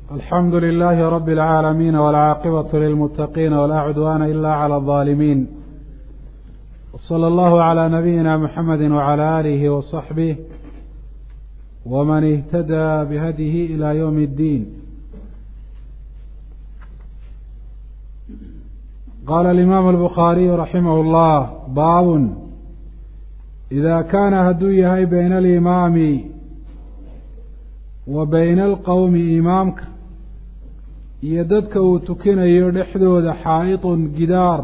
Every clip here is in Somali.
الحمد لله رب العالمين والعاقبة للمتقين ولا عدوان إلا على الظالمين، وصلى الله على نبينا محمد وعلى آله وصحبه ومن اهتدى بهديه إلى يوم الدين. قال الإمام البخاري رحمه الله: باب إذا كان هدويه بين الإمام وبين القوم إمامك iyo dadka uu tukinayo dhexdooda xaa'itun gidaar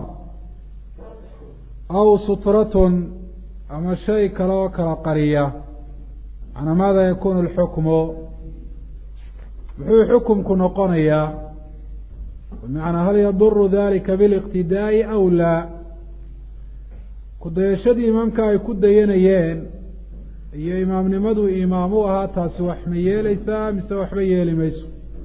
aw sutratun ama shay kale oo kala qariya, macnaa maada yakuunu alxukmu, muxuu xukumku noqonayaa? bimacnaa hal yaduru dalika biliqtidaa'i aw laa? kudayashadii imaamka ay ku dayanayeen iyo imaamnimadu imaam u ahaa, taasi wax ma yeelaysaa mise waxba yeeli mayso?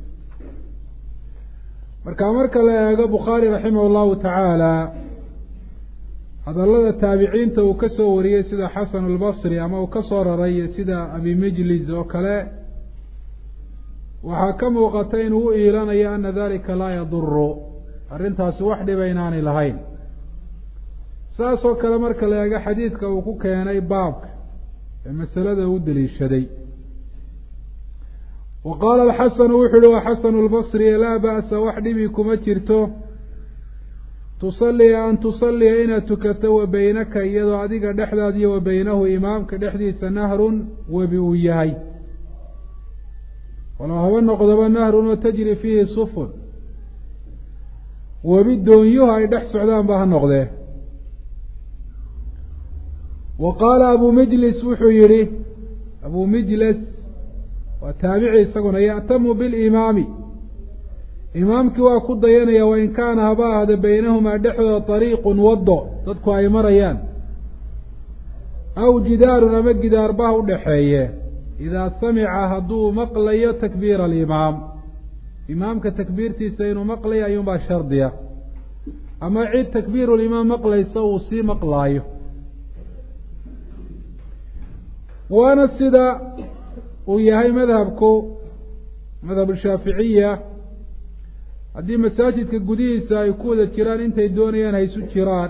marka la eego bukhaari raximah allahu tacaala hadallada taabiciinta uu ka soo wariyey sida xasan albasri ama uu ka soo raray sida abi majlis oo kale, waxaa ka muuqata inuu u iilanayo ana dalika laa yaduru, arrintaasi wax dhiba inaanay lahayn. saas oo kale marka la eego xadiidka uu ku keenay baabka ee masalada u daliishaday. wa qaala alxasanu wuxu uhi wa xasanu lbasri: laa ba'sa, wax dhibi kuma jirto an tusalliya inaad tukato wa beynaka iyadoo adiga dhexdaad iyo wa beynahu imaamka dhexdiisa nahrun webi uu yahay, walow haba noqdaba nahrun oo tajri fiihi sufun, webi doonyuhu ay dhex socdaan ba ha noqdee. wa qaala abu majlis wuxuu yihi, abu majlis waa taabici isaguna: ya'tamu bilimaami, imaamkii waa ku dayanaya wain kaana haba ahda beynahumaa dhexdooda ariiqun waddo dadku ay marayaan, aw jidaarun ama gidaarbaha u dhexeeye, idaa samica hadduu maqlayo takbiira alimaam, imaamka takbiirtiisa inuu maqlayo ayuunbaa shardiya, ama cid takbiirulimaam maqlaysa uu sii maqlaayo. waana sida uu yahay madhabu shaaficiya, haddii masaajidka gudihiisa ay ku wada jiraan intay doonayaan haysu jiraan,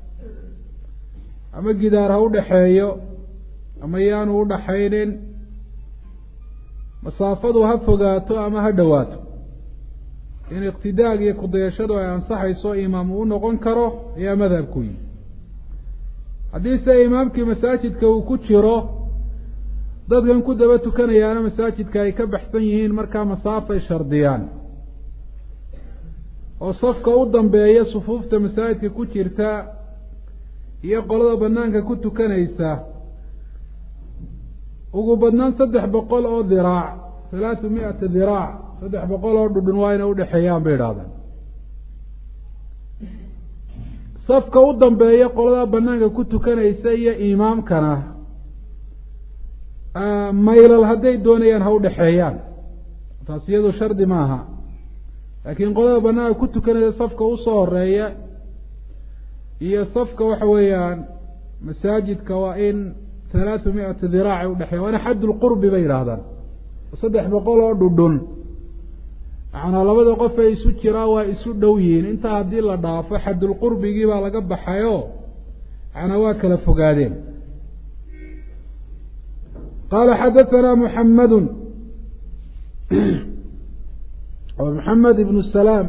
ama gidaar ha u dhexeeyo ama yaanu u dhaxaynin, masaafadu ha fogaato ama ha dhowaato, in iqtidaag iyo kudayashadu ay ansaxayso imaam uu noqon karo ayaa madhabku yihi. haddiise imaamkii masaajidka uu ku jiro, dadkan ku daba tukanayaana masaajidka ay ka baxsan yihiin, markaa masaafay shardiyaan, oo safka u dambeeya sufuufta masaajidka ku jirta iyo qolada banaanka ku tukanaysa ugu badnaan 300 oo diraac, 300 diraac, 300 oo dhudhun waa inay udhexeeyaan bay idhahdaan. safka u dambeeya qolada banaanka ku tukanaysa iyo imaamkana maylal hadday doonayaan ha u dhexeeyaan, taas iyadu shardi maaha. laakiin qolada banaanka ku tukanaya safka usoo horeeya iyo safka waxa weeyaan masaajidka waa in 300 diraac ay udhexeeya, waana xaddulqurbi bay yidhaahdaan, 300 oo dhudhun, macnaa labada qof ay isu jiraan waa isu dhow yihiin. intaa haddii la dhaafo xaddulqurbigii baa laga baxayo, macnaa waa kala fogaadeen. qaala xadaثana محمد بن السلام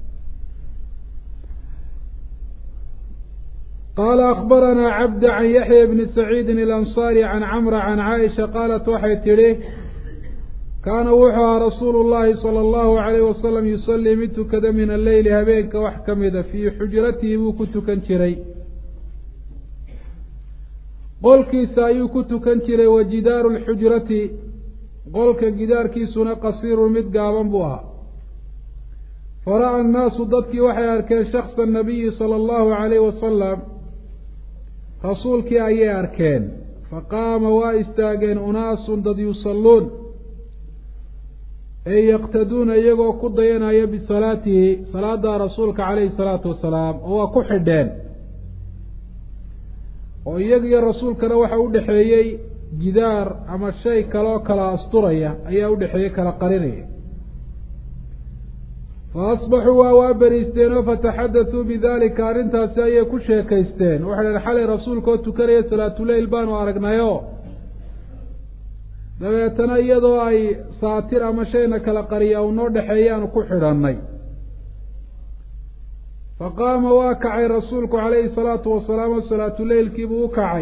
قال أخبرنا عبد عن يحيى بن سعيد الأنصاري عن عمرو عن عائشة قالت waxay tidhi: kaana wuxuu ahaa rasuulu الlahi salى الlahu عalayه wasalam yusalii mid tukada min alleyli habeenka wax ka mida, fii xujratihi buu ku tukan jiray, qolkiisa ayuu ku tukan jiray, wa jidaaru اlxujrati, qolka gidaarkiisuna qasiirun mid gaaban buu ahaa. fara'a annaasu dadkii waxay arkeen shaksa nabiyi sala allahu calayhi wasalam, rasuulkii ayay arkeen. faqaama waa istaageen unaasun dad yusalluun, ay yaqtaduuna iyagoo ku dayanaya bisalaatihi, salaada rasuulka calayhi salaatu wasalaam, oo waa ku xidheen, oo iyagiyo rasuulkana waxa u dhexeeyey gidaar ama shay kaloo kala asturaya ayaa udhexeeye kala qarinaya. faasbaxuu waa beriisteen oo fataxadathuu bidalika arrintaasi ayay ku sheekaysteen waxay dhaheen xalay rasuulka oo tukanaya salaatuleyl baanu aragnayo dabeetana iyadoo ay saatir ama shayna kala qariya u noo dhexeeyaanu ku xidhannay faqaama waa kacay rasuulku calayhi salaatu wasalaam oo salaatuleylkiibuu u kacay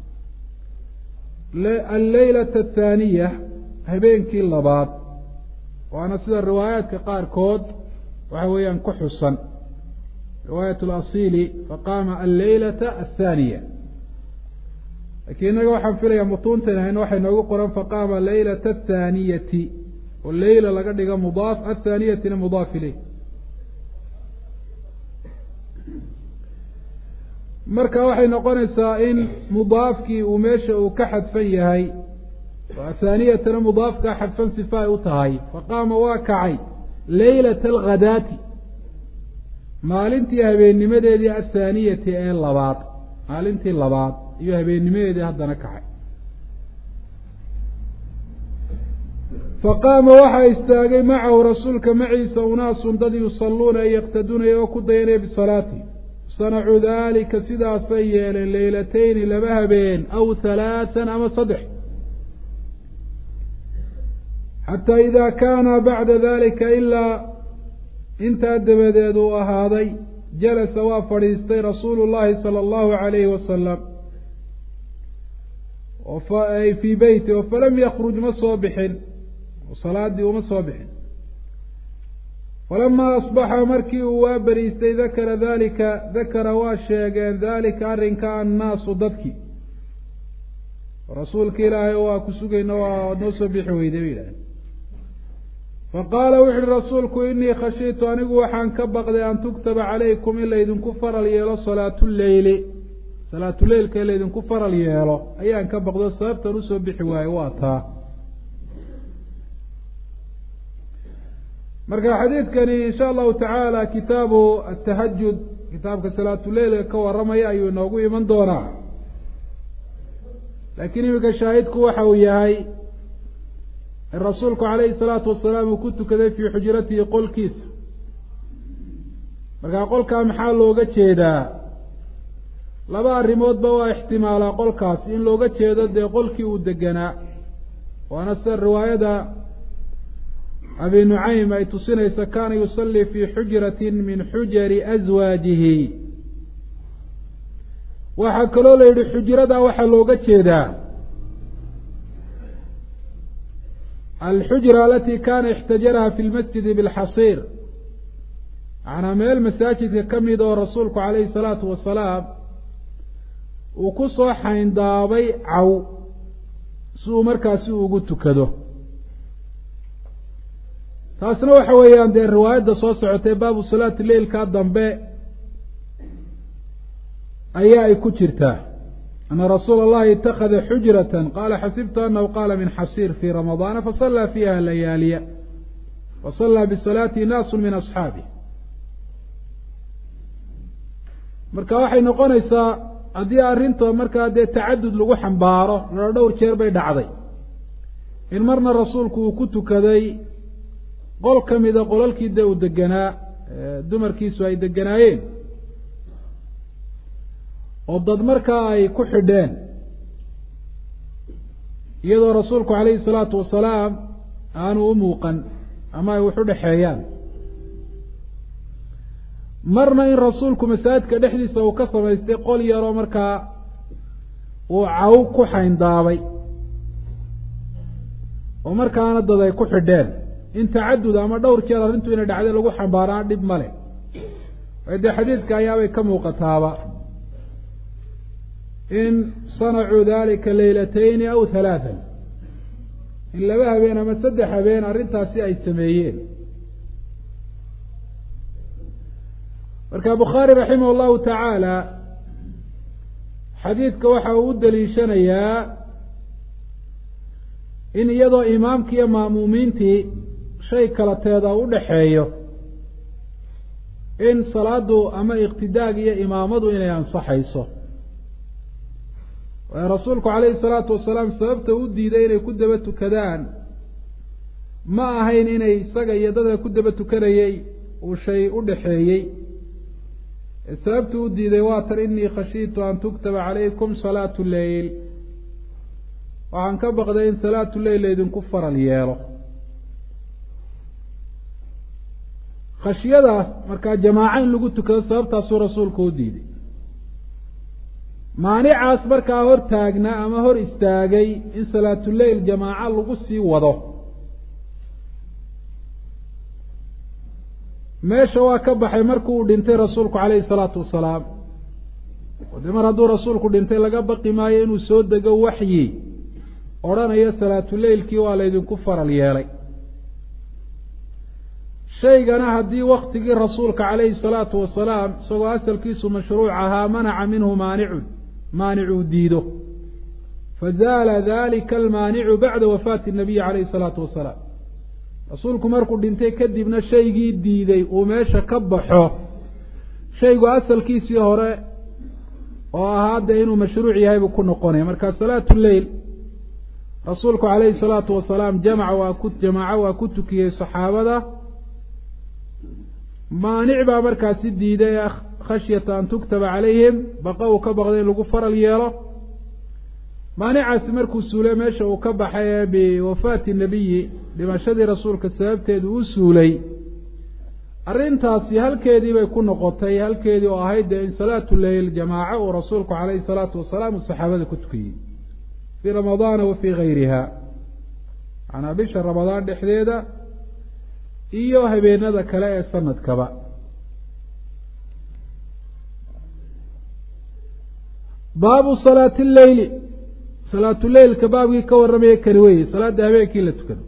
alleylata athaaniya habeenkii labaad waana sida riwaayaadka qaarkood waxa weeyaan ku xusan riwaayat alasiili faqaama alleylata athaaniya laakiin innaga waxaan filayaa mutuuntan hayno waxay noogu qoran faqaama leylata athaaniyati oo leyla laga dhigo mudaaf athaaniyatina mudaaf ileyh marka waxay noqonaysaa in mudaafkii uu meesha uu ka xadfan yahay oo athaaniyatana mudaafkaa xadfan sifa ay u tahay faqaama waa kacay leylata alghadaati maalintii habeennimadeedii athaaniyati ee labaad maalintii labaad iyo habeennimadeedii haddana kacay faqaama waxaa istaagay macahu rasuulka maciisa unaasun dad yusalluuna ay yaqtaduunaya oo ku dayanaya bisalaati sanacuu daalika sidaasay yeeleen leylatayni laba habeen aw halaatan ama saddex xataa idaa kaana bacda dalika ilaa intaa dabadeed uu ahaaday jalasa waa fadhiistay rasuulu llahi sala allahu calayhi wasalam fii beyti oo falam yakruj ma soo bixin oo salaadii uma soo bixin falamaa asbaxa markii uu waa beriistay dakara waa sheegeen dalika arrinka annaasu dadkii rasuulka ilaahay oo waa ku sugayna waa noo soo bixi weyday bay yidhaaheen faqaala wuxu uhi rasuulku inii khashiitu anigu waxaan ka baqday an tuktaba calaykum in laydinku faral yeelo salaatuleyli salaatuleylka in laydinku faral yeelo ayaan ka baqdo sababtan usoo bixi waayo waa taa marka xadiidkani insha allahu tacaala kitaabu atahajud kitaabka salaatuleylka ka warramaya ayuu inoogu iman doonaa laakiin iminka shaahidku waxa uu yahay in rasuulku calayhi salaatu wasalaam uu ku tukaday fii xujratihi qolkiisa markaa qolkaa maxaa looga jeedaa laba arrimoodba waa ixtimaalaa qolkaasi in looga jeedo dee qolkii uu deganaa waana sida riwaayada abi nucaym ay tusinaysa kaana yusallii fii xujratin min xujari aswaajihi waxaa kaloo la yidhi xujrada waxaa looga jeedaa alxujra alati kana ixtajaraha fi lmasjidi bilxasiir macnaa meel masaajidka ka mid oo rasuulku calayhi salaatu wasalaam uu ku soo xayndaabay caw si uu markaasi ugu tukado taasna waxa weeyaan dee riwaayadda soo socotay baabu salaati leylkaa dambe ayaa ay ku jirtaa ana rasuula allahi itakada xujratan qaala xasibtu anahu qaala min xasiir fii ramadaana fasallaa fiiha layaaliya fasallaa bisalaatihi naasu min asxaabih marka waxay noqonaysaa haddii arrinta markaa dee tacadud lagu xambaaro loo dhowr jeer bay dhacday in marna rasuulku uu ku tukaday qol ka mida qolalkii dee uu deganaa dumarkiisu ay deganaayeen oo dad markaa ay ku xidheen iyadoo rasuulku calayhi salaatu wasalaam aanu u muuqan ama ay wax u dhexeeyaan marna in rasuulku masaajidka dhexdiisa uu ka samaystay qol yaroo markaa uu caw ku xayndaabay oo markaana dad ay ku xidheen in tacadud ama dhowr jeer arrintu inay dhacday lagu xambaaraan dhib ma leh dee xadiidka ayaabay ka muuqataaba in sanacuu dalika leylatayni aw halaatan in laba habeen ama saddex habeen arrintaasi ay sameeyeen marka bukhaari raximah llahu tacaala xadiidka waxa uu u daliishanayaa in iyadoo imaamkii iyo ma'muumiintii shay kala teeda u dhexeeyo in salaadu ama iqtidaag iyo imaamadu inay ansaxayso waayo rasuulku calayhi salaatu wasalaam sababta u diiday inay ku daba tukadaan ma ahayn inay isaga iyo dadka ku daba tukanayay وشيء أدحيي السببت أدي واتر إني خشيت أن تكتب عليكم صلاة الليل وعن كبغدين صلاة الليل إذن كفر اليالو khashyadaas markaa jamaaco in lagu tukado sababtaasuu rasuulku u diiday maanicaas markaa hor taagnaa ama hor istaagay in salaatuleyl jamaaco lagu sii wado meesha waa ka baxay markuu uu dhintay rasuulku calayhi salaatu wasalaam de mar hadduu rasuulku dhintay laga baqi maayo inuu soo dego waxyi odhanayo salaatuleylkii waa laydinku faral yeelay shaygana haddii waktigii rasuulka calayhi salaatu wasalaam isagoo asalkiisu mashruuc ahaa manaca minhu maanicuu diido fazaala dalika almaanicu bacda wafaati nabiyi calayhi salaatu wasalaam rasuulku markuu dhintay kadibna shaygii diiday uu meesha ka baxo shaygu asalkiisii hore oo ahaa dee inuu mashruuc yahay buu ku noqonaya marka salaatu leyl rasuulku calayhi salaatu wasalaam jamaaco waa ku tukiyey saxaabada maanic baa markaasi diiday khashyata an tuktaba calayhim baqa uu ka baqday in lagu faral yeelo maanicaasi markuu suulay meesha uu ka baxay ee biwafaati nabiyi dhimashadii rasuulka sababteedu uu suulay arrintaasi halkeedii bay ku noqotay halkeedii oo ahayd dee in salaatu leyl jamaaco uu rasuulku calayhi salaatu wasalaam uu saxaabada ku tukiyey fii ramadaana wa fii gayriha macnaa bisha ramadaan dhexdeeda iyo habeenada kale ee sanadkaba baabu salaati leyli salaatuleylka baabkii ka warramaya kani weye salaada habeenkii la tukado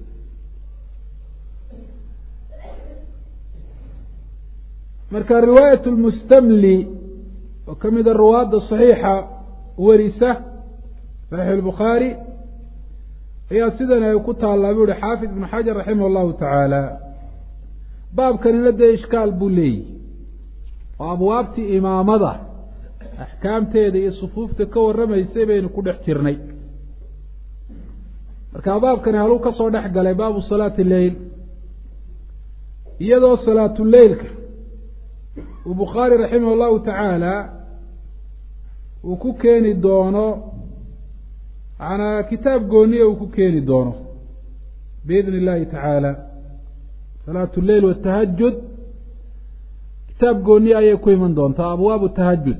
marka riwaayat lmustamli oo ka mida ruwaadda saxiixa warisa saxiix albukhaari ayaa sidan ay ku taallaa buu yihi xaafid ibnu xajar raximah allahu tacaala baabkanina dee ishkaal buu leeyihi oo abwaabtii imaamada axkaamteeda iyo sufuufta ka warramaysay baynu ku dhex jirnay marka baabkani haluu ka soo dhex galay baabu salaati leyl iyadoo salaatuleylka uu bukhaari raximah allahu tacaala uu ku keeni doono manaa kitaab gooniya uu ku keeni doono biidni illahi tacaala salaatu leyl watahajud kitaab gooniya ayay ku iman doontaa abwaabu tahajud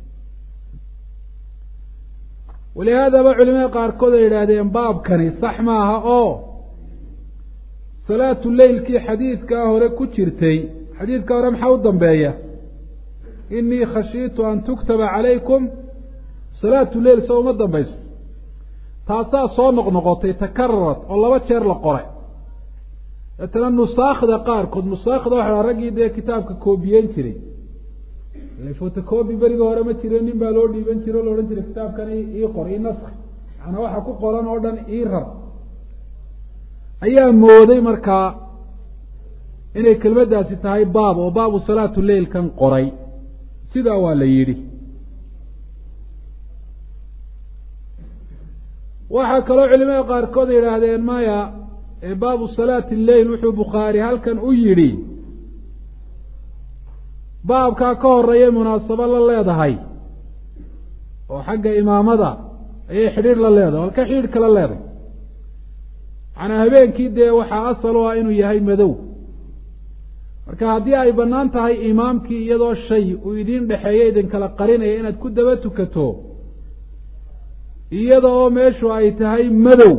walihaadaba culimada qaarkood ay yidhaahdeen baabkani sax maaha oo salaatu leylkii xadiidkaa hore ku jirtay xadiidka hore maxaa u dambeeya inii khashiitu an tuktaba calaykum salaatu leyl sa uma dambayso taasaa soo noqnoqotay takararat oo 2 jeer la qoray etana nusaakhda qaarkood nusaakhda waxaa raggii dee kitaabka koobiyeyn jiray photocopy beriga hore ma jiro nin baa loo dhiiban jiro o la odhan jiray kitaabkan ii qor ii naskh macnaa waxa ku qoran oo dhan ii rar ayaa mooday markaa inay kelmaddaasi tahay baab oo baabu salaatu leylkan qoray sidaa waa la yidhi waxaa kaloo culimada qaarkood yidhaahdeen maya baabu salaati leyl wuxuu bukhaari halkan u yidhi baabkaa ka horeeyay munaasabo la leedahay oo xagga imaamada ayay xidhiir la leedahay halka xidhiir kala leedahay macnaa habeenkii dee waxaa asal u ah inuu yahay madow marka haddii ay bannaan tahay imaamkii iyadoo shay uu idiin dhexeeyo idinkala qarinaya inaad ku daba tukato iyada oo meeshu ay tahay madow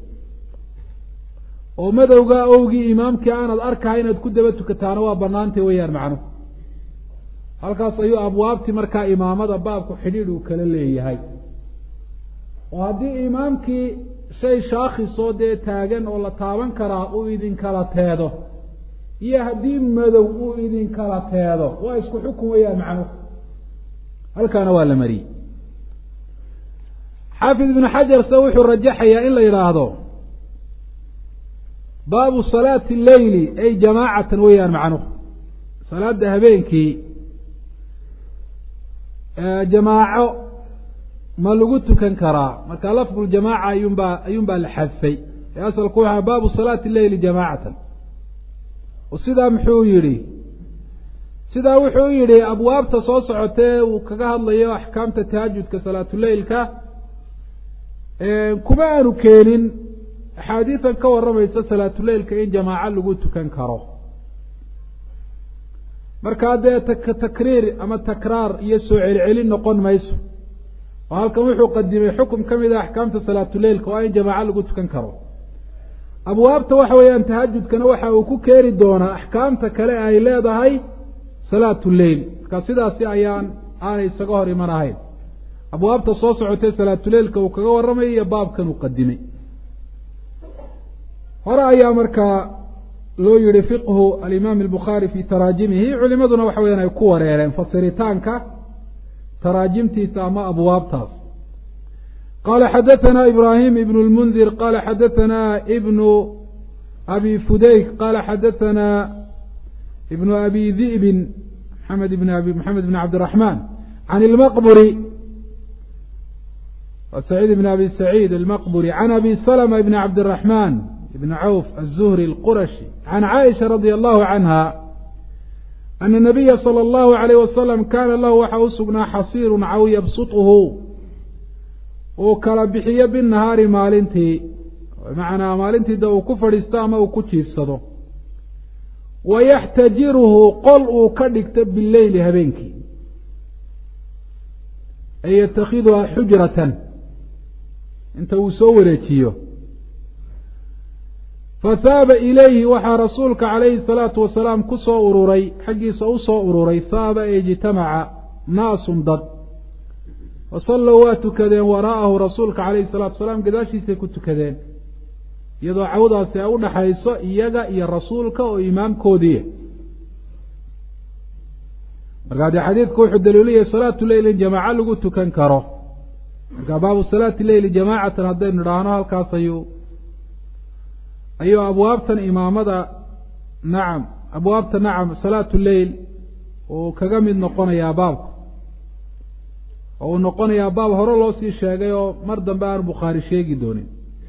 oo madowgaa owgii imaamkii aanad arkahay inaad ku daba tukataana waa bannaantay weyaan macnuhu halkaas ayuu abwaabtii markaa imaamada baabku xidhiidh uu kala leeyahay oo haddii imaamkii shay shaakhisoo dee taagan oo la taaban karaa uu idinkala teedo iyo haddii madow uu idinkala teedo waa isku xukun weyaan macnuhu halkaana waa la mariyey xaafid ibnu xajar se wuxuu rajaxayaa in la yidhaahdo baabu salaati leyli ay jamaacatan weyaan macnuhu salaada habeenkii jamaaco ma lagu tukan karaa marka lafdu ljamaaca ayuunbaa la xadfay ee asalku waxaa baabu salaati leyli jamaacatan oo sidaa muxuu yidhi sidaa wuxuu yidhi abwaabta soo socotee uu kaga hadlayo axkaamta tahajudka salaatuleylka kuma aanu keenin axaadiidan ka warramaysa salaatuleylka in jamaaco lagu tukan karo markaa dee takriir ama takraar iyo soo celcelin noqon mayso oo halkan wuxuu qadimay xukum ka mid a axkaamta salaatuleylka waa in jamaaco lagu tukan karo abwaabta waxa weeyaan tahajudkana waxa uu ku keeni doonaa axkaamta kale ay leedahay salaatuleyl markaa sidaasi aanay isaga hor iman ahayn abwaabta soo socotay salaatuleylka uu kaga warramay iyo baabkan uu qadimay hore ayaa markaa loo yihi fiqhu alimaam albukhaari fi taraajimihi culimaduna waxa weyaan ay ku wareereen fasiritaanka taraajimtiisa ama abwaabtaas qala xadaثna ibrahim ibn اlmundir qala xadaثna ibnu abi fudayk qala xadaثna ibnu abi dhi'bin maxamed bn cabdالرaحman can اlmaqburi سعيد بن أبي سعيد المقبري عن أبي سلمة بن عبد الرحمن بن عوف الزهري القرشي عن عائشة رضي الله عنها أن النبي صلى الله عليه وسلم كان له waxa u sugnaa xasiir caw yabsuطhu uu kala bixiyo bالنahaari maalintii macnaa maalintii da uu ku fadhiisto ama uu ku jiifsado wayaxtajiruhu qol uu ka dhigto bileyli habeenkii ay yatakhiduhaa xujratan inta uu soo wareejiyo fahaaba ilayhi waxaa rasuulka calayhi الsalaatu wasalaam ku soo ururay xaggiisa u soo ururay haaba ijtamaca naasun dad wasallow waa tukadeen waraa'ahu rasuulka calayhi الsalatu wasalaam gadaashiisay ku tukadeen iyadoo cawdaasi ay u dhaxayso iyaga iyo rasuulka oo imaamkoodii markaa dee xadiidku wuxuu daliiliyay salaatu leyl in jamaaco lagu tukan karo markaa baabu salaati leyli jamaacatan haddaynu idhaahno halkaas ayuu abwaabtan imaamada abwaabta salaatu leyl uu kaga mid noqonayaa baabku oo uu noqonayaa baab hore loo sii sheegay oo mar dambe aanu bukhaari sheegi doonin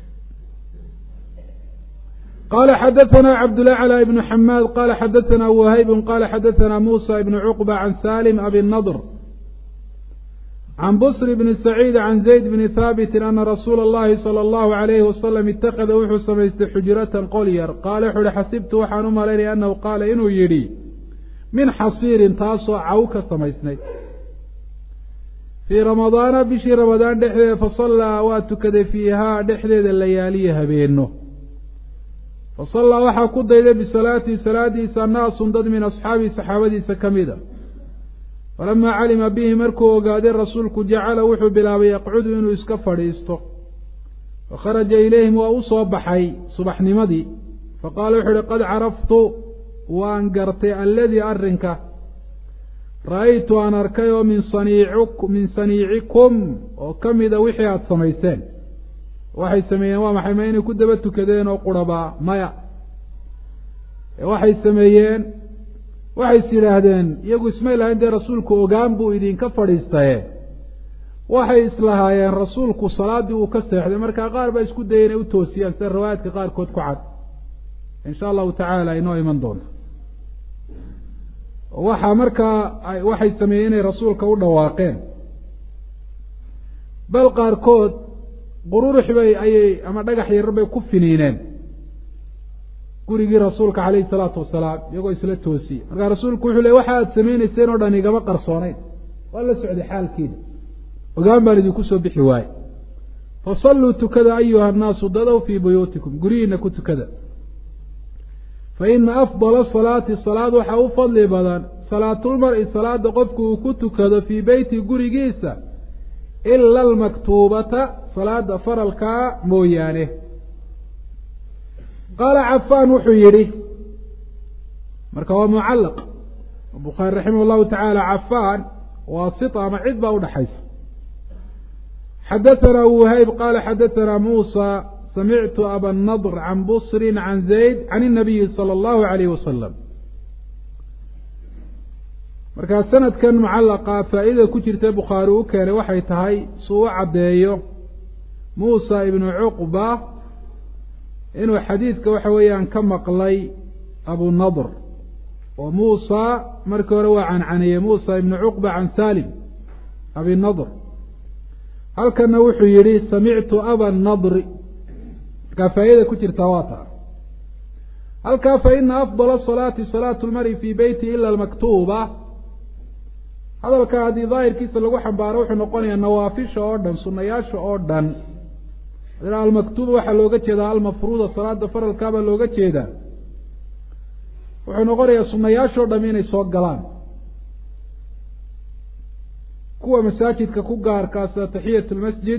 qala xadaثna cabdالأعlى بن xamaad qala xadaثna whayb qala xadaثna muسى بن cqبة can salim abi النضr can bsr bn سacيid can zayd bn haabiti ana rasuula اllahi salى اllahu عalayhi wasalam itakada wuxuu samaystay xujratan qol yar qaala wuxu uhi xasibtu waxaan u malaynaya anahu qaala inuu yidhi min xasiirin taasoo caw ka samaysnayd fii ramadaana bishii ramadaan dhexdeeda fasallaa waa tukaday fiihaa dhexdeeda layaaliya habeeno fasallaa waxaa ku dayday bisalaatihi salaadiisa naasun dad min asxaabihi saxaabadiisa ka mida falamaa calima bihi markuu ogaaday rasuulku jacala wuxuu bilaabay yaqcudu inuu iska fadhiisto fakharaja ilayhim waa u soo baxay subaxnimadii faqaala wuxuu uhi qad caraftu waan gartay alladii arrinka ra-aytu aan arkay oo min saniicikum oo ka mida wixii aada samayseen waxay sameeyeen waa maxay ma inay ku daba tukadeen oo qurabaa maya waxay sameeyeen waxay is yidhaahdeen iyagu ismay lahayn dee rasuulku ogaan buu idinka fadhiistaye waxay islahaayeen rasuulku salaaddii uu ka seexday markaa qaar baa isku dayay inay u toosiyaan sida riwaayaadka qaarkood ku cad insha allahu tacaala inoo iman doonto waxaa markaa waxay sameeyeen inay rasuulka u dhawaaqeen bal qaarkood qururux ayay ama dhagax yarar bay ku finiineen gurigii rasuulka calayhi salaatu wasalaam iyagoo isla toosiyey markaa rasuulku wuxuu leey waxa aad samaynayseen oo dhan igama qarsoonayn waa la socday xaalkiina ogaan baan idinku soo bixi waaye fasalluu tukada ayuha annaasu dadow fii buyuutikum guryihiina ku tukada fa ina afdala salaati salaad waxaa u fadli badan salaatulmar-i salaada qofku uu ku tukado fii beyti gurigiisa ila almaktuubata salaada faralkaa mooyaane qaala cafaan wuxuu yidhi marka waa mucallaq bukhaari raximah اllahu tacaala cafaan waasita ama cid baa udhaxaysa xadaثana whayb qaala xadaثana muusى samictu aba الnadr can busri can zayd can الnabiyi salى اllahu عalayh wasalam markaa sanadkan mucallaqa faa'iidada ku jirta bukhaari u keenay waxay tahay suu u caddeeyo muusa ibnu cuqba inuu xadiidka waxa weeyaan ka maqlay abunadr وموسى مركور وعن موسى بن عقبة عن سالم أبي النضر هل كان وحي يري سمعت أبا النضر كفايدة كتير تواطع هل كان فإن أفضل الصلاة صلاة المرء في بيته إلا المكتوبة هذا الكادي ظاهر كيس لو حنباروح نقول النوافل أوردن سنياش أوردن المكتوبة وحلوجة كذا المفروضة صلاة فرض الكعبة لوجة كذا وحنقول يا سنياش أوردن مين يسوق جلان كوا مساجد ككوجار كاسة تحية المسجد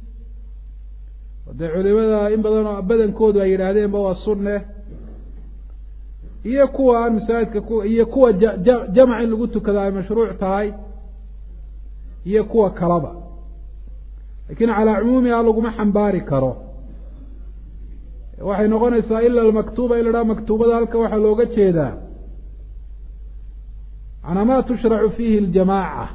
ودعوا لماذا إن بدن كود ويرادين بوا السنة هي كوا مساجد هي كوا جمع اللي قلت كذا مشروع تاي هي كوا كلبة لكن على عمومها لو ما حنباري كرو waxay noqonaysaa ila almaktuba ila maktubada halka waxa looga jeedaa ana ma tushra'u fihi aljamaa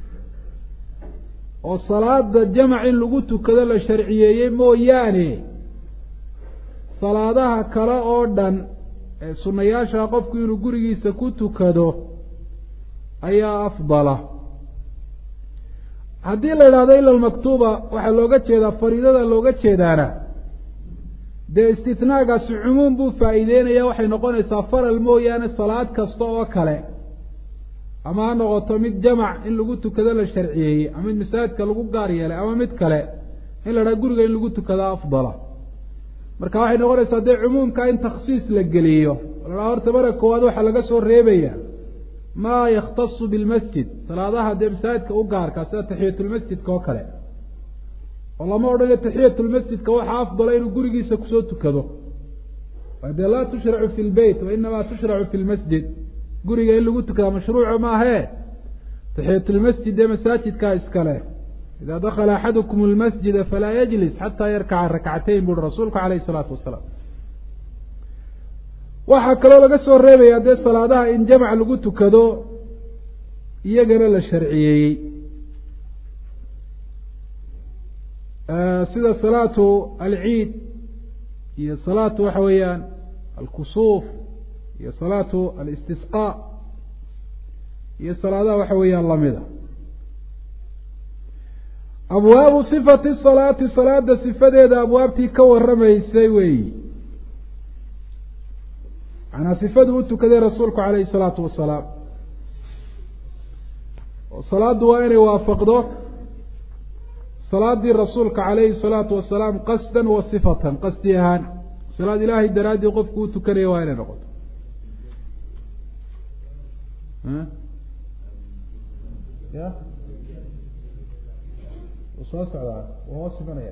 oo salaada jamci lagu tukado la sharciyeeyay mooyaane salaadaha kale oo dhan ee sunnayaasha qofku inuu gurigiisa ku tukado ayaa afdala haddii la yiraahdo ila almaktuba waxa looga jeedaa fariidada looga jeedaana dee istithnaagaasi cumuum buu faa'iideynaya waxay noqonaysaa faral mooyaane salaad kasta oo kale ama ha noqoto mid jamac in lagu tukado la sharciyeeyey ama mid masaajidka lagu gaar yeelay ama mid kale in la dhaha guriga in lagu tukado afdala marka waxay noqonaysaa dee cumuumka in takhsiis la geliyo la horta marka koowaad waxaa laga soo reebaya maa yakhtasu bilmasjid salaadaha dee masaajidka u gaarka sida taxiyatulmasjidka oo kale oo lama odhanayo taxiyatulmasjidka waxaa afdala inuu gurigiisa kusoo tukado dee laa tushracu fi lbeyt wa inamaa tushracu fi lmasjid guriga in lagu tukadaa mashruuca maahee taxiyatulmasjid ee masaajidkaa iskale idaa dakala axadukum almasjida falaa yajlis xataa yarkaca rakcatayn buuri rasuulku calayhi isalaatu wasalaam waxaa kaloo laga soo reebayaa dee salaadaha in jamc lagu tukado iyagana la sharciyeeyey sida salaatu alciid iyo salaatu waxa weeyaan alkusuuf iyo salaatu alistisqaa iyo salaadaha waxa weeyaan lamida abwaabu sifati salaati salaada sifadeeda abwaabtii ka waramaysay weeyi macnaa sifadu u tukaday rasuulku calayhi salaatu wasalaam oo salaaddu waa inay waafaqdo salaadii rasuulka calayhi salaatu wasalaam qasdan wa sifatan qasdi ahaan salaad ilaahay daraaddii qofku u tukanaya waa inay noqoto ya soo socdaa waa hoos imanaya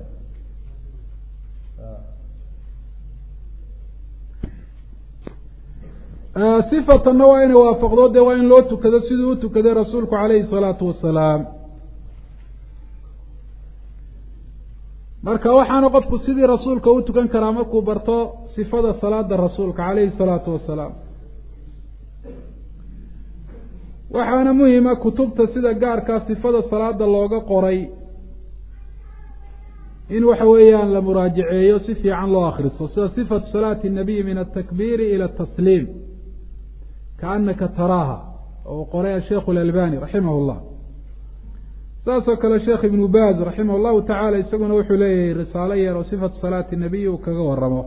sifatanna waa inay waafaqdo dee waa in loo tukado siduu u tukaday rasuulku calayhi salaatu wasalaam marka waxaana qofku sidii rasuulka u tukan karaa markuu barto sifada salaada rasuulka calayhi salaatu wasalaam waxaana muhima kutubta sida gaarkaa sifada salaada looga qoray in waxa weeyaan la muraajaceeyo si fiican loo akhristo sida sifatu salaati الnabiy min aلtakbiiri ilى الtasliim kaanaka taraaha oo qoray sheekhu اlalbani raximah اllah saasoo kale sheekh ibnu baaz raximah اllahu tacaala isaguna wuxuu leeyahay risaalo yar oo sifatu salaati الnabiy uu kaga waramo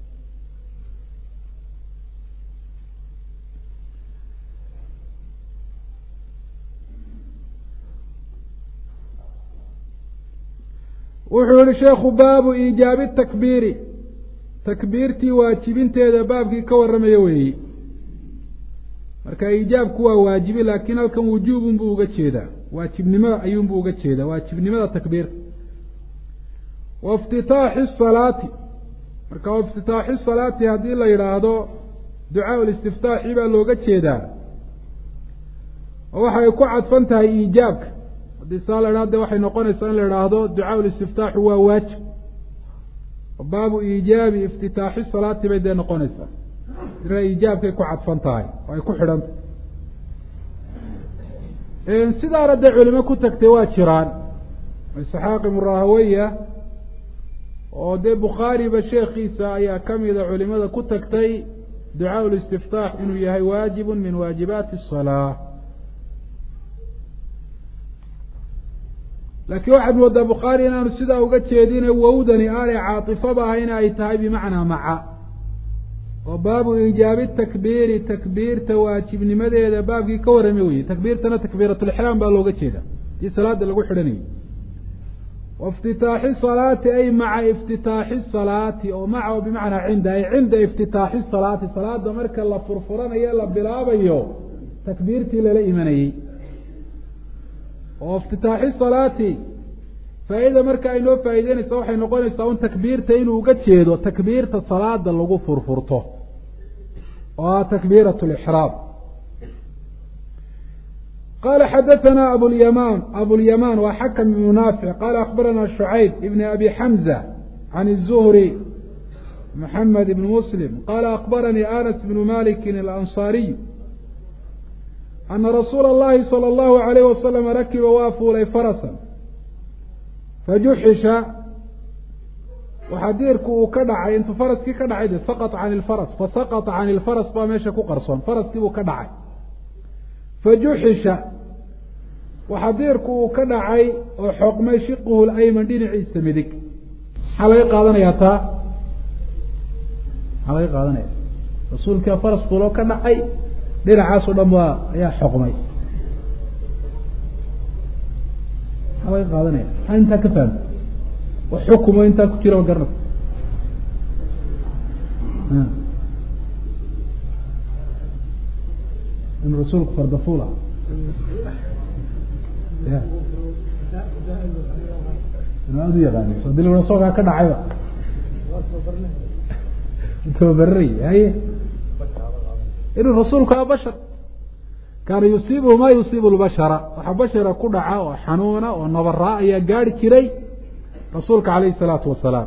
wuxuu yihi sheekhu baabu iijaabi takbiiri takbiirtii waajibinteeda baabkii ka warramaya weeyi marka iijaabku waa waajibi laakiin halkan wujuubun buu uga jeedaa waajibnimada ayuunbuu uga jeedaa waajibnimada takbiirta wa iftitaaxi salaati marka wa iftitaaxi salaati haddii la yidhaahdo ducaa listiftaaxi baa looga jeedaa oo waxay ku cadfan tahay iijaabka haddii saa la idhahdo waxay noqonaysaa in la idhaahdo ducaa listiftaaxu waa waajib baabu iijaabi iftitaaxi salaati bay dee noqonaysaa sira iijaabkay ku cadfan tahay oo ay ku xidhan tahay sidaana dee culimo ku tagtay waa jiraan isxaaq ibnu rahawaya oo dee bukhaariba sheekhiisa ayaa kamida culimada ku tagtay ducaa الاstiftaax inuu yahay waajib min waajibaati الصalaaة. laakiin waxaad moodaa bukhaari inaanu sidaa uga jeedine wowdani aanay caaطifaba ahayn ay tahay bimacnaa maca, oo baabu iijaabi takbiiri takbiirta waajibnimadeeda baabkii ka warramay weye. takbiirtana takbiiratulixraam baa looga jeeda dii salaada lagu xidhanayo. waاftitaaxi salaati ay maca iftitaaxi salaati, oo maca oo bimacnaa cinda ay cinda iftitaaxi salaati, salaada marka la furfuranayo la bilaabayo takbiirtii lala imanayey. oo iftitaaxi salaati faa'iida marka ay noo faa'iideynaysa waxay noqonaysaa un takbiirta inuu uga jeedo takbiirta salaada lagu furfurto oo ah takbiirat lixraam. qala xadaثana abulyamaan waa xakam ibnu naafic qala akhbarana shucayb ibn abi xamza can الzuhri maxamed ibn muslim qala akhbaranii anas ibnu maliki alanصariy ana rasuula اllahi salى اllahu عalayh wasalam rakiba waa fuulay farasan fajuxisha waxaa diirku uu ka dhacay intuu faraskii ka dhacay de saqط can اlfaras fasaqطa can اlfaras baa meesha ku qarsoon, faraskii buu ka dhacay. fajuxisha waxaa diirku uu ka dhacay oo xoqmay shiquhu اlayman dhinaciisa midig. maxaa laga qaadanayaa taa? maxaa laga qaadanaya rasuulkaa faras fuuloo ka dhacay dhinacaasoo dhan baa ayaa xoqmay. maxaa laga qaadanaya? maxaa intaa ka fahmay? wax xukumo intaa ku jira oo garanaysa in rasuulku fardafuula ya aad u yaqaani soo dil rasuulka ka dhacayba tababaray haye inuu rasuulku ah bashar kaana yusiibuhu ma yusiibu lbashara, waxa bashara ku dhaca oo xanuuna oo nabaraa ayaa gaari jiray rasuulka calayhi الsalaatu wasalaam.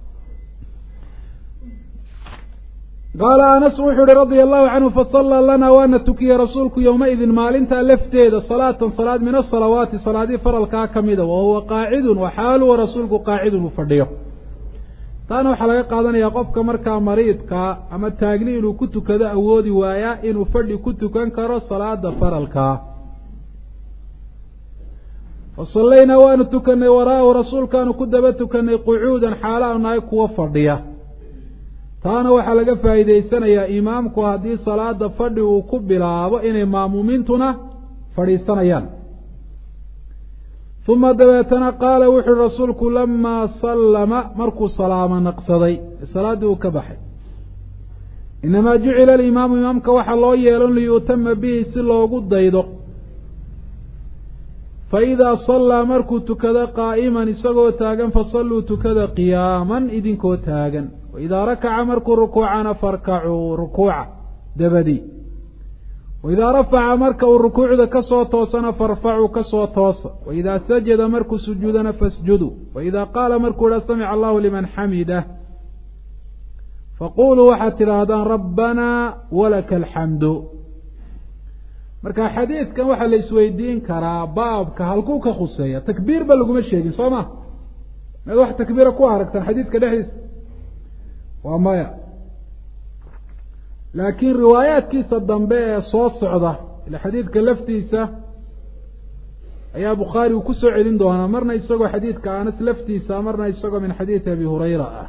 qaala anas wuxuu uhi radia allahu canhu fasallaa lanaa waana tukiyey rasuulku yowmaidin maalintaa lafteeda salaatan salaad min asalawaati salaadii faralkaa ka mida wahuwa qaacidun waxaaluwa rasuulku qaacidun uu fadhiyo. taana waxaa laga qaadanayaa qofka markaa mariidkaa ama taagni inuu ku tukado awoodi waayaa inuu fadhi ku tukan karo salaada faralkaa. fasallaynaa waanu tukanay waraahu rasuulkaanu ku daba tukanay qucuudan xaala aanu nahay kuwa fadhiya. taana waxaa laga faa'iidaysanayaa imaamku haddii salaada fadhi uu ku bilaabo inay maamuumiintuna fadhiisanayaan. uma dabeetana qaala wuxuui rasuulku lamaa sallama markuu salaamo naqsaday salaaddii uu ka baxay, inamaa jucila alimaamu imaamka waxaa loo yeelon liyu'tama bihi si loogu daydo. faidaa sallaa markuu tukado qaa'iman isagoo taagan fasalluu tukada qiyaaman idinkoo taagan. waidaa rakaca markuu rukuucana farkacuu rukuuca dabadii. waidaa rafaca marka uu rukuucda ka soo toosana farfacuu ka soo toosa. waidaa sajada markuu sujuudana fasjuduu. waidaa qaala markuu idha samica allahu liman xamidah faquluu waxaad tidhaahdaan rabbanaa walaka alxamdu. marka xadiidkan waxaa la isweydiin karaa baabka halkuu ka khuseeya? takbiir ba laguma sheegin soo ma? maad wax takbiira ku aragtaan xadiidka dhexdiisa? waa maya. laakiin riwaayaadkiisa dambe ee soo socda ila xadiidka laftiisa ayaa bukhaari uu ku soo celin doonaa, marna isagoo xadiidka anas laftiisa, marna isagoo min xadiidi abi hurayra ah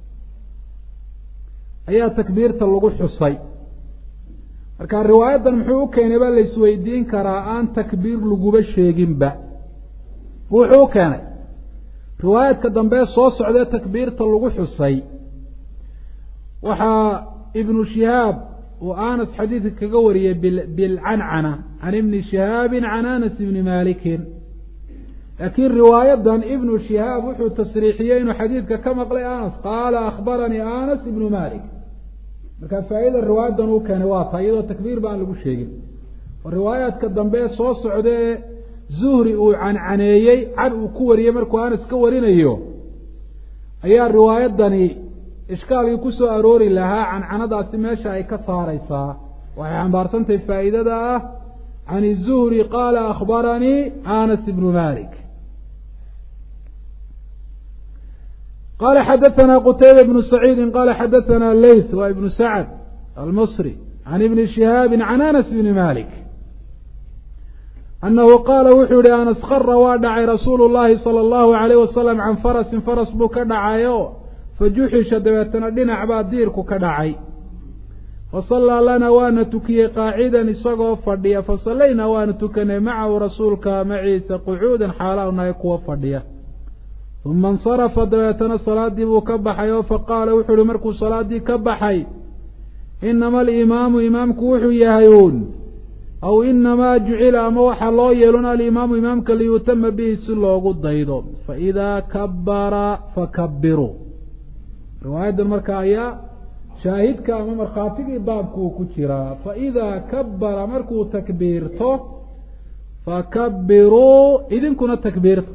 ayaa takbiirta lagu xusay. marka riwaayadan muxuu u keenay baa la isweydiin karaa aan takbiir laguba sheeginba. wuxuu u keenay riwaayaadka dambe soo socdee takbiirta lagu xusay waxaa ibnu shihaab uu anas xadiidka kaga wariyey bilcancana can ibni shihaabin can anas ibni malikin. laakiin riwaayadan ibnu shihaab wuxuu tasriixiyey inuu xadiidka ka maqlay anas qaala akhbaranii anas ibnu malik. markaa faa'iida riwaayadan uu keenay waa taa iyadoo takbiir ba aan lagu sheegin. oo riwaayaadka dambe soo socdee zuhri uu cancaneeyey can uu ku wariyey markuu anas ka warinayo ayaa riwaayadani ishkaalkii ku soo aroori lahaa cancanadaasi meesha ay ka saaraysaa. waxay xambaarsantahay faa'iidada ah can الzuhri qaala akhbaranii anas ibnu malik. qala xadaثna qtayba bnu saciidi qala xadaثna leyth wa ibnu sacd المصري عن ابن شهاب عن أنس بن مالك أنه قال وحول أنس خر وادعي رسول الله صلى الله عليه وسلم عن فرس بو كدعايو فجحش دبتنا دينع بعد ديركو كدعي فصلى لنا وانا تكي قاعدا اسقو فديا فصلينا وانا تكني معه رسولك معيس قعودا حالانا يكو فديا ثم انصرف دبتنا صلاة بو كبحيو فقال وحول مركو صلاة دي كبحي إنما الإمام إمامك وحو يهيون أو إنما جعل أموح الله يلنا الإمام إمامك ليتم به سلوغ الضيض فإذا كبر فكبروا رواية المركاية شاهدك أمام الخاطئ بابكو كتيرا فإذا كبر مركو تكبيرته فكبروا إذن كنا تكبيرته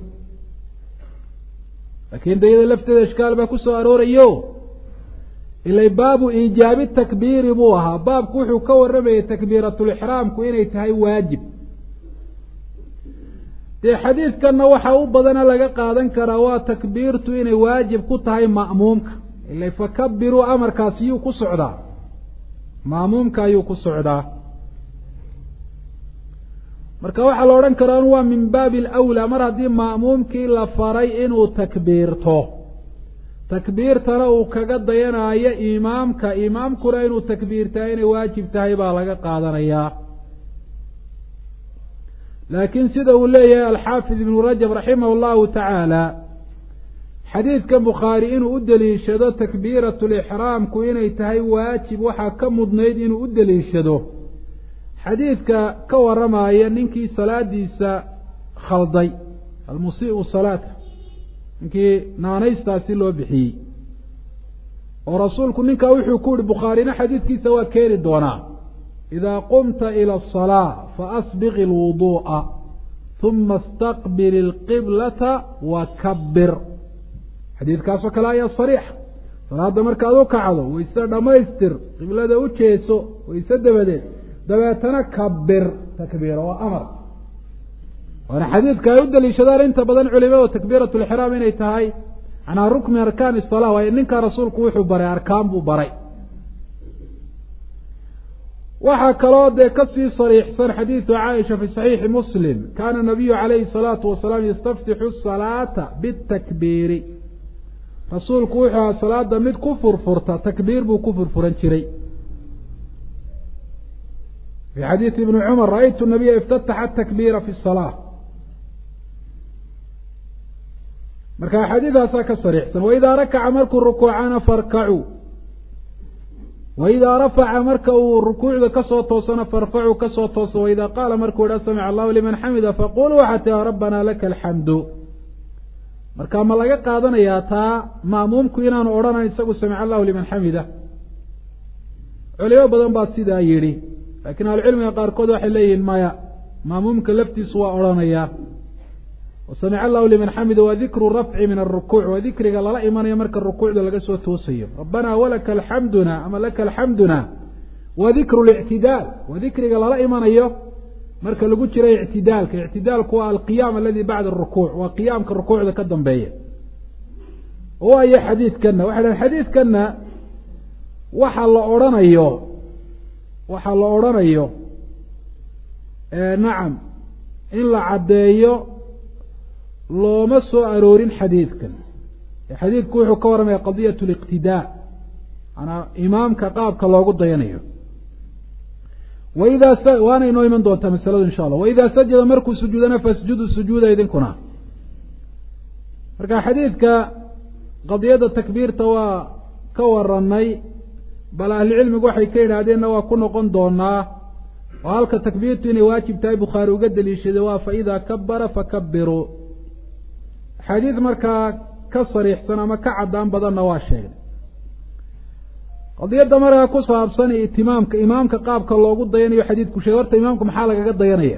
لكن ده إذا لفت الأشكال باكو سؤالور أيوه إلا باب إيجاب التكبير بوها باب كوحو كور رمي تكبيرة الإحرام كويني تهي واجب دي حديث كان وحاو بدنا لغا قادن كروا تكبير تويني واجب كتهي مأمومك إلا فكبروا أمر كاسيو كسعدا مأمومك أيو كسعدا marka waxa la oran karaa waa min baabil awla mar hadii maamumkii la faray inuu takbiirto takbiirtana uu kaga dayanayo imaamkuna inuu takbiirtaa inay waajib tahay baa laga qaadanayaa laakiin sida uu leeyahay al-Hafiz ibn Rajab rahimahullahu ta'ala xadiidka Bukhari inuu u daliishado takbiiratul ihraamku inay tahay waajib waxa ka mudnayd inuu u daliishado xadiidka ka waramaya ninkii salaadiisa khalday al-musii'u salaata ninkii naanaystaasi loo bixiyey oo rasuulku ninka wuxuu ku yiri Bukhariina xadiidkiisa waa keeni doonaa idaa qumta ila as-salaa fa asbigh al-wudu'a thumma istaqbil al-qiblata wa kabbir xadiidkaas oo kale ayaa sariix salaada markaad u kacdo waysa dhamaystir qiblada u jeeso waysa dabeetana kabbir takbiir waa amar wana xadiidka ay u daliishadaan inta badan culimada takbiiratul ihraam inay tahay ana rukn arkaan as-salaa wa ninka rasuulku wuxuu baray arkaan buu baray waxa kaloo de ka sii sariixsan xadiiثu Aisha fi sahih Muslim kana nabiyyu alayhi salatu wa salam yastaftihu as-salata bit-takbir rasuulku wuxuu salaada mid ku furfurta takbiir buu ku furfuran jiray في حديث ابن عمر رأيت النبي افتتح التكبير في الصلاة مركا حديثها ساك صريح وإذا ركع مركو الركوعان فاركعوا وإذا رفع مركو الركوع كسوة توسنا فارفعوا كسوة توسنا وإذا قال مركو لا سمع الله لمن حمد فقولوا حتى يا ربنا لك الحمد مركا ما لقى قادنا ياتا مامومكو إنان أورانا يساقوا سمع الله لمن حمده عليو بدن بات سيدا يري لكن العلم يقاركود وحليه المايا ما ممكن لفتي سواء أرانيا وسمع الله لمن حمد وذكر الرفع من الركوع وذكر قال لا إيمان يمرك الركوع لك سوى توصيه ربنا ولك الحمدنا أما لك الحمدنا وذكر الاعتدال وذكر قال لا إيمان مرك لقد شري اعتدالك هو القيام الذي بعد الركوع وقيامك الركوع ذا كدن بيه هو أي حديث كنا واحد الحديث كنا وحل أرانيا waxaa la oranayo nacam in la cadeeyo looma soo aroorin xadiidkan xadiidku wuxuu ka waramaya qadiyatu al-iqtidaa ana imaamka qaabka loogu dayanayo waana inoo iman doonta masaladu insha Allah wa idha sajada markuu sujuudana fasjudu sujuuda idinkuna marka xadiidka qadiyada takbiirta waa ka waranay bal ahli cilmigu waxay ka yiraahdeen waa ku noqon doonaa oo halka takbiirtu inay waajib tahay Bukhari uga daliishaday waa fa idha kabbara fakabbiru xadiid marka ka sariixsan ama ka cadaan badan waa sheegay qadiyada marka ku saabsan imaamka qaabka loogu dayanayo xadiidku sheegay horta imaamku maxaa lagaga dayanaya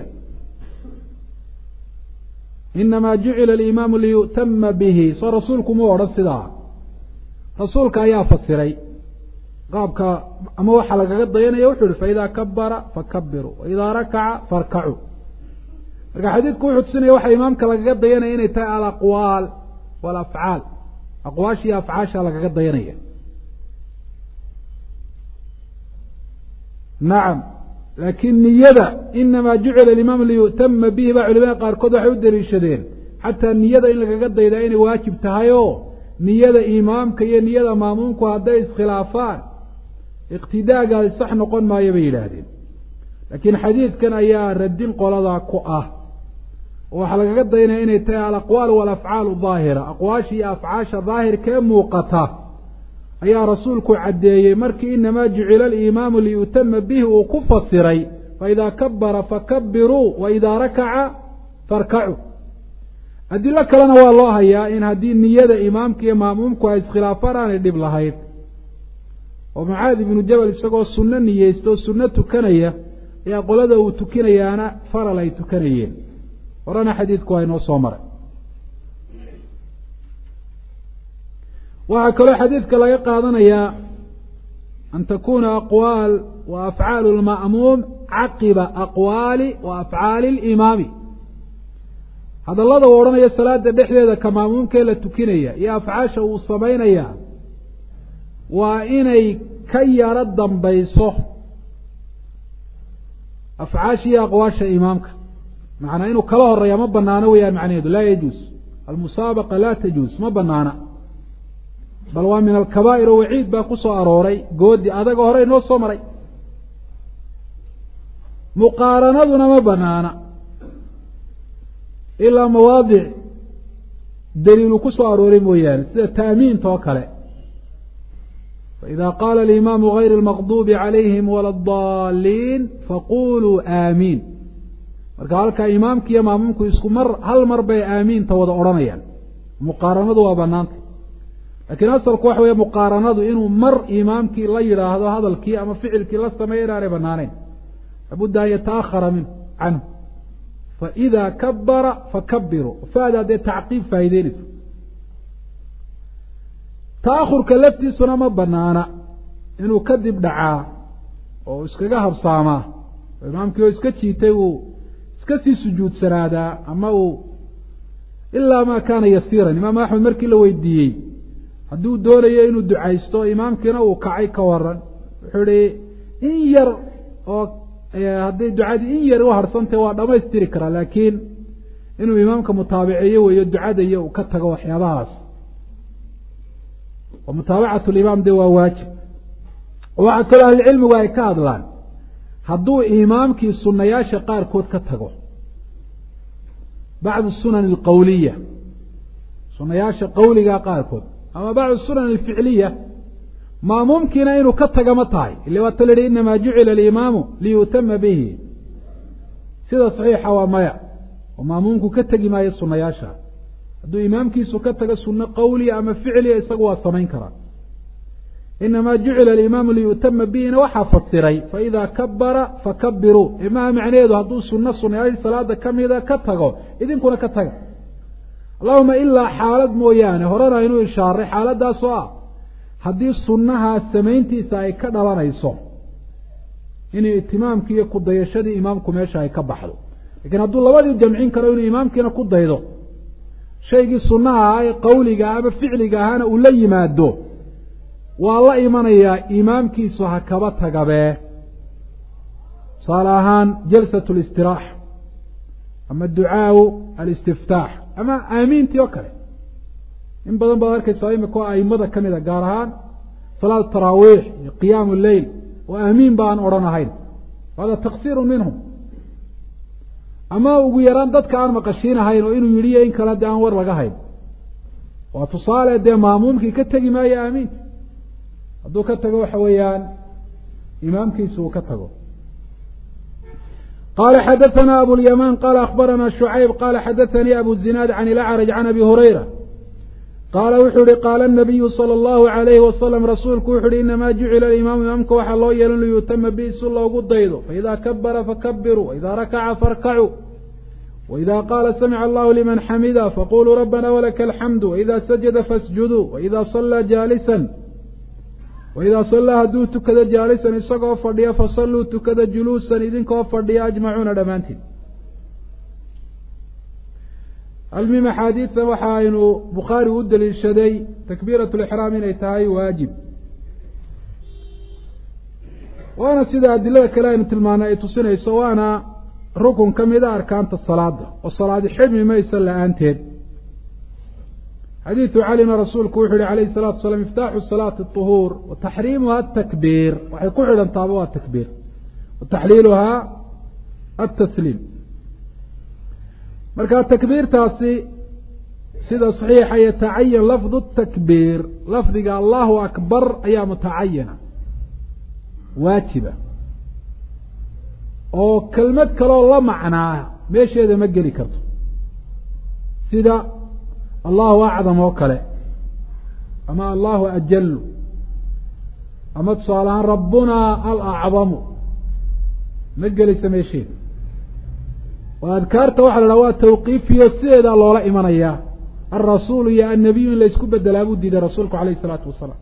inma ju'ila al-imam li yutamma bihi soo rasuulku ma oran sidaa rasuulka ayaa fasiray qaabka ama waxa lagaga dayanaya wuxuu fa idha kabbara fakabbiru wa idha raka'a farka'u marka xadiidku wuxuu tusinaya waxa imaamka lagaga dayanaya inay tahay al-aqwal wal af'al aqwaashi af'aasha lagaga dayanaya nacam laakiin niyada inamaa jucila alimaam liyu'tama bihi baa culimada qaarkood waxay u daliishadeen xataa niyada in lagaga daydaa inay waajib tahay oo niyada imaamka iyo niyada maamuumku hadday iskhilaafaan iqtidaagaasi sax noqon maayo bay yidhaahdeen laakiin xadiidkan ayaa radin qoladaa ku ah oo waxaa lagaga daynaya inay tahay alaqwaal walafcaalu daahira aqwaasha iyo afcaasha daahirkee muuqata ayaa rasuulku caddeeyey markii inamaa jucila alimaamu liyu'tama bihi uu ku fasiray faidaa kabara fakabiruu waidaa rakaca farkacuu adilo kalena waa loo hayaa in haddii niyada imaamka iyo maamuumku ay iskhilaafaan aanay dhib lahayd oo mucaad ibnu jabal isagoo sunno niyeysta oo sunno tukanaya ayaa qolada uu tukinayaana faral ay tukanayeen horena xadiidku waa inoo soo maray waxaa kaloo xadiidka laga qaadanayaa an takuna aqwaal wa afcaalu lma'muum caqiba aqwaali wa afcaali alimaami hadallada uu odhanayo salaada dhexdeeda ka maamuumkee la tukinaya iyo afcaasha uu samaynaya waa inay ka yaro dambayso afcaasha iyo aqwaasha imaamka macnaa inuu kala horeeya ma banaano weyaan macnaheedu laa yajuus almusaabaqa laa tajuus ma banaana bal waa min alkabaa'ir oo waciid baa ku soo arooray goodi adaga hore inoo soo maray muqaaranaduna ma banaana ilaa mawaadic daliilu ku soo arooray mooyaane sida taamiinta oo kale faإida qaala alimaamu غayr اlmaqdubi calayhim wala اdaliin faquluu aamiin marka halkaa imaamki iyo maamuumku isku mar hal mar bay aamiinta wada odhanayaan muqaaranadu waa banaanta laakiin asalku waxa weeye muqaaranadu inuu mar imaamkii la yidhaahdo hadalkii ama ficilkii la sameeya inaanay banaanayn labudda an yataأhara canhu faإida kabara fakabiruu faadaa dee tacqiib faa'ideynayso ta'ahurka laftiisuna ma banaana inuu kadib dhacaa oo iskaga habsaamaa oo imaamkii oo iska jiitay uu iska sii sujuudsanaadaa ama uu ilaa maa kaana yasiiran imaam axmed markii la weydiiyey hadduu doonayo inuu ducaysto imaamkiina uu kacay ka waran wuxuu ihi in yar oo hadday ducadii in yar u harsantay waa dhamaystiri karaa laakiin inuu imaamka mutaabiceeyo weeyo ducada iyo uu ka tago waxyaabahaas oo mutaabacatu limaam de waa waajib waxaa kaloo ahlucilmigu ay ka hadlaan hadduu imaamkii sunayaasha qaarkood ka tago bacdu sunan alqawliya sunayaasha qawliga qaarkood ama bacdu sunan alficliya maamuumkiina inuu ka taga ma tahay ille waata la yihi inamaa jucila alimaamu liyu'tama bihi sida saxiixa waa maya oo maamuumku ka tegi maayo sunayaasha hadduu imaamkiisu ka tago sunno qawliya ama ficliya isagu waa samayn karaa inamaa jucila alimaamu liyu'tama bihina waxaa fasiray faإida kabara fakabiruu imaha macnaheedu hadduu sunayaashii salaada kamida ka tago idinkuna ka taga allahuma ilaa xaalad mooyaane horena inuu ishaaray xaaladaas oo ah haddii sunnaha samayntiisa ay ka dhalanayso inuu itimaamkii iyo ku dayashadii imaamku meesha ay ka baxdo lakiin hadduu labadii jamcin karo inuu imaamkiina ku daydo shaygii sunnaha ahaa ee qawliga ama ficliga ahaana uu la yimaado waa la imanayaa imaamkiisu ha kaba tagabee tusaale ahaan jalsat listiraaxa ama ducaau alistiftaax ama aamiintii oo kale in badan baad arkaysaa imika oo aimada ka mida gaar ahaan salaat taraawiix iyo qiyaamu leyl oo aamiin ba aan odhan ahayn hada taqsiiru minhum ama ugu yaraan dadka aan maqashiinahayn oo inuu yidhiyo in kale dee aan war laga hayn waa tusaale dee maamuumkii ka tegi maayo aamiinta hadduu ka tago waxa weeyaan imaamkiisu uu ka tago qala xadaثna abulyamaan qala akhbarana shucayb qala xadaثanii abu zinaad can ilacraj can abi hurayra qaala wuxuu ihi qaala الnabiyu salى اllahu عalayhi wasalam rasuulku wuxu uhi inamaa jucila alimaamu imaamka waxaa loo yeelin liyu'tama bihi si loogu daydo faإida kabara fakabiruu waإida rakaca farkacuu waإida qaala samica allahu liman xamida faquluu rabbana walaka alxamdu waإida sajada fasjuduu waإida salaa jaalisan waidaa sallaa hadduu tukado jaalisan isagoo fadhiya fasalluu tukada juluusan idinkoo fadhiya ajmacuuna dhammaantiin almim axaadiidta waxa aynu bukhaari u daliishaday takbiirat lixraam inay tahay waajib waana sida adilada kale aynu tilmaanay ay tusinayso waana rukun ka mid a arkaanta salaada oo salaadi xidmi maysa la-aanteed xadiidu calina rasuulku wuxuu yihi calayhi الsalatu wasalaam iftaaxu salaati الطuhuur wa taxriimuha atakbiir waxay ku xidhan taaba waa takbiir wa taxliiluhaa atasliim marka takbiirtaasi sida saxiixa yatacayan lafdu takbiir lafdiga allahu akbar ayaa mutacayana waajiba oo kelmad kaloo la macnaa meesheeda ma geli karto sida allahu acdam oo kale ama allahu ajalu ama tusaale ahaan rabbunaa alacdamu ma gelaysa meesheeda oo adkaarta waxa la dhaha waa tawqiifiyo sideedaa loola imanayaa alrasuulu iyo annabiyu in la isku bedelaa buu diiday rasuulku calayh isalaatu wasalaam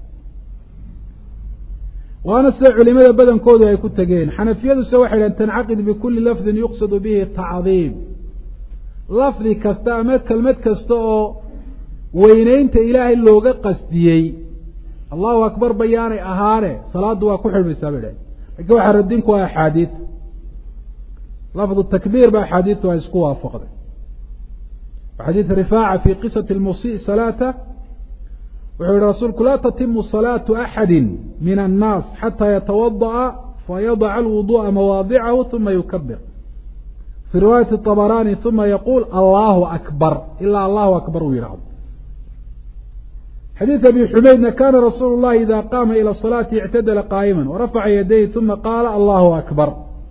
waana sida culimada badankoodu ay ku tegeen xanafiyaduse waxay dhahen tancaqid bikuli lafdin yuqsadu bihi tacdiim lafdi kasta ama kelmad kasta oo weyneynta ilaahay looga qasdiyey allahu akbar bayaanay ahaane salaaddu waa ku xidhmaysaa bay dhahen lakin waxaa radinku waa axaadiid lafdu takbiir ba axaadiidtu ay isku waafaqday xadiid rifaaca fi qisati lmusii salaata wuxuu yihi rasuulku laa tatimu salaatu axadi min annaas xataa yatawada'a fayadaca alwuduءa mawaadicahu uma yukabir fii riwaayati طabaraani uma yaquul allahu akbar ilaa allahu akbar uu yidhahdo xadiid abi xumaydna kana rasuulu llahi ida qaama ilى salaati ictadala qaa'ima warafaca yadayhi uma qaala allahu akbar